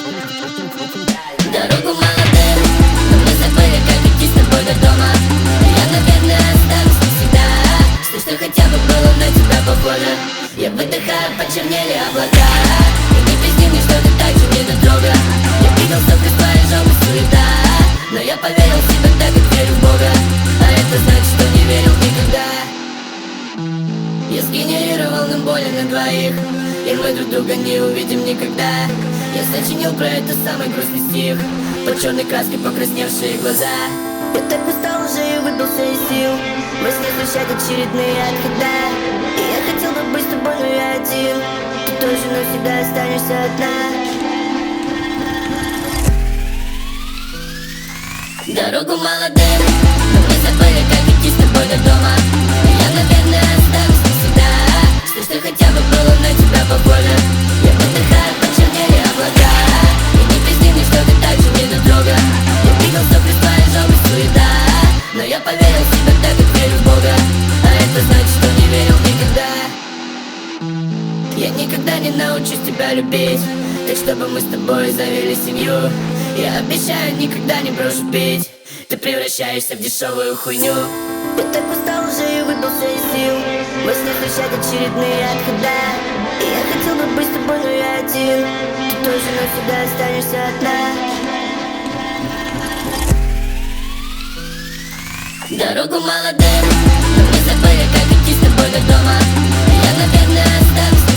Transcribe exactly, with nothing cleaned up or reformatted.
Дорогу молодым, но мы забыли, как идти с тобой до дома. Я, наверное, останусь навсегда. Что, что хотя бы было на тебя похоже. Я выдыхаю, почернели облака. И не пизди мне, что ты так же не дотрога. Я видел, что пришла и жалость суета. Но я поверил в себя так, как верю в Бога. А это значит, что не верил никогда. Я сгенерировал нам боли на двоих, и мы друг друга не увидим никогда. Я сочинил про это самый грустный стих, под черной краской покрасневшие глаза. Я так устал уже и выбился из сил, во сне случать очередные отхода. И я хотел бы быть с тобой, но я один. Ты тоже навсегда останешься одна. Дорогу молодым, но мы забыли, как идти с тобой до дома. Я, наверное, останусь навсегда. Что, что хотя бы было на тебя похоже. Я выдыхаю, почернели облака. И не пизди мне, что ты так же не дотрога. Я видел, что пришла и жалость суета. Но я поверил в себя так, как верю в Бога. А это значит, что не верил никогда. Я никогда не научусь тебя любить, так чтобы мы с тобой завели семью. Я обещаю, никогда не брошу пить. Ты превращаешься в дешевую хуйню. Я так устал уже и выбился из сил, во сне случать очередные отхода. И я хотел бы быть с тобой, но я один. Ты тоже навсегда останешься одна. Дорогу молодым, но мы забыли, как идти с тобой до дома. Я, наверное, останусь